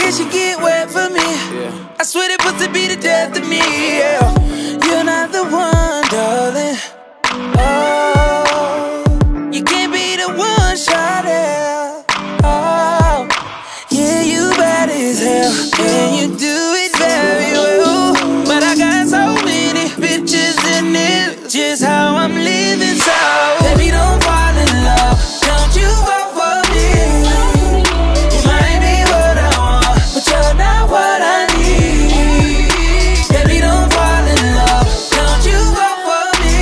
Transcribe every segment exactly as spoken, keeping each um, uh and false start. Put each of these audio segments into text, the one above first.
Yeah, she get wet for me. Yeah. I swear that pussy be the death of me. Yeah. You're not the one, darling. Oh, you can't be the one, shawty. Oh, yeah, you bad as hell, and you do it very well. But I got so many bitches in it, just how I'm living. So baby, don't fall in love, don't you fall for me. You might be what I want, but you're not what I need. Baby, don't fall in love, don't you fall for me.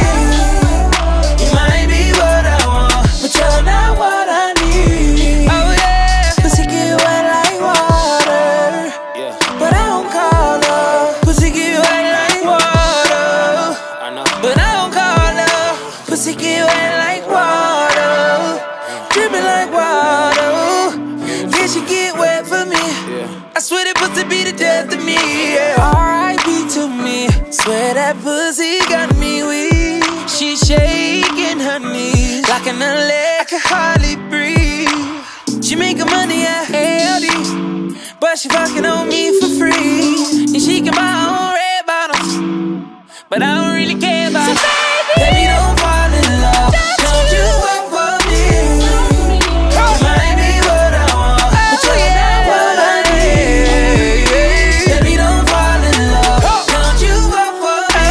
You might be what I want, but you're not what I need. Oh yeah, pussy get wet like water. Yeah. But I don't call her. Pussy get wet like water. I know. But I don't call her. Pussy get wet like water. Dripping like water. Yeah, she get wet for me. Yeah. I swear that pussy be the death of me. Yeah. R I P to me. Swear that pussy got me weak. She shaking her knees like an leg. I can hardly breathe. She making money at Haldi's, but she fucking on me for free. And she can buy her own red bottles, but I don't really care about it. Baby, don't fall in love, don't you fall for me. You might be what I want, but you're not what I need. Baby, don't fall in love, don't you fall for me.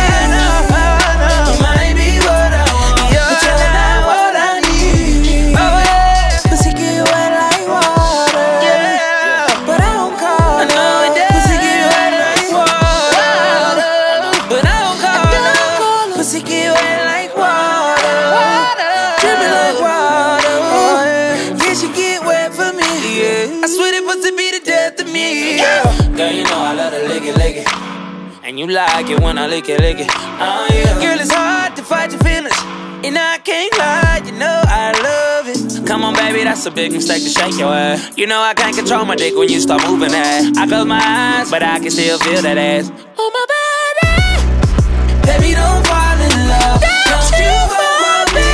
You might be what I want, but you're not what I need. Oh yeah, pussy get wet like water. Yeah, but I don't call her. Pussy get wet like water, but I don't call her. Pussy get wet like water, dripping like water. Yeah, she get wet for me. Yeah, I swear that pussy be the death of me. Yeah. Girl, you know I love to lick it, lick it. And you like it when I lick it, lick it. Oh yeah. Girl, it's hard to fight your feelings, and I can't lie, you know I love it. Come on, baby, that's a big mistake to shake your ass. You know I can't control my dick when you start moving that. I close my eyes, but I can still feel that ass. Oh my body. Baby, don't fall in love, don't you fall for me.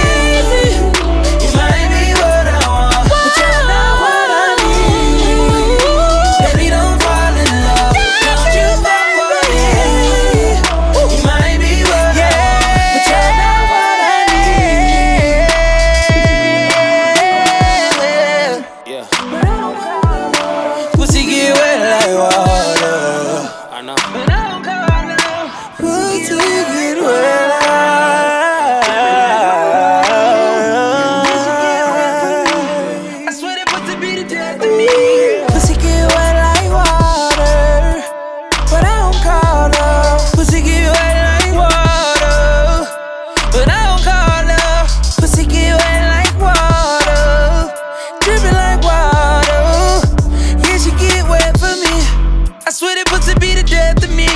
You might be what I want, but you're not what I need. Baby, don't fall in love, don't you fall for me. You might be what I want, but you're not what I need. Yeah. But I don't call her. Pussy get wet like water. I know. But I don't call her. Pussy get wet like I swear that pussy be the death of me. Pussy get wet like water, but I don't call her. Pussy get wet like water, but I don't call her. Pussy get wet like water, dripping like water. Yeah, she get wet for me. I swear that pussy be the death of me.